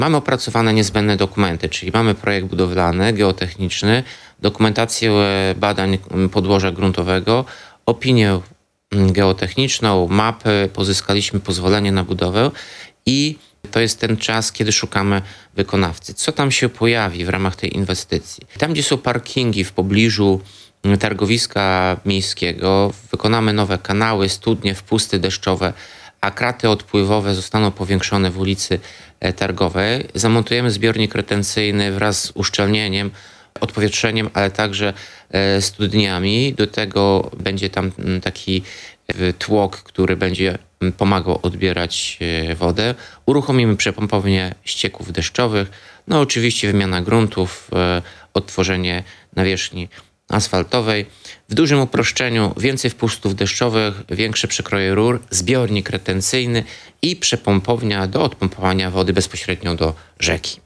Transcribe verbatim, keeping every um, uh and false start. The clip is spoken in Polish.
Mamy opracowane niezbędne dokumenty, czyli mamy projekt budowlany, geotechniczny, dokumentację badań podłoża gruntowego, opinię geotechniczną, mapy, pozyskaliśmy pozwolenie na budowę i to jest ten czas, kiedy szukamy wykonawcy. Co tam się pojawi w ramach tej inwestycji? Tam, gdzie są parkingi w pobliżu targowiska miejskiego, wykonamy nowe kanały, studnie, wpusty deszczowe, a kraty odpływowe zostaną powiększone w ulicy Targowej. Zamontujemy zbiornik retencyjny wraz z uszczelnieniem, odpowietrzeniem, ale także studniami. Do tego będzie tam taki tłok, który będzie pomagał odbierać wodę. Uruchomimy przepompownię ścieków deszczowych. No oczywiście wymiana gruntów, odtworzenie nawierzchni asfaltowej. W dużym uproszczeniu więcej wpustów deszczowych, większe przekroje rur, zbiornik retencyjny i przepompownia do odpompowania wody bezpośrednio do rzeki.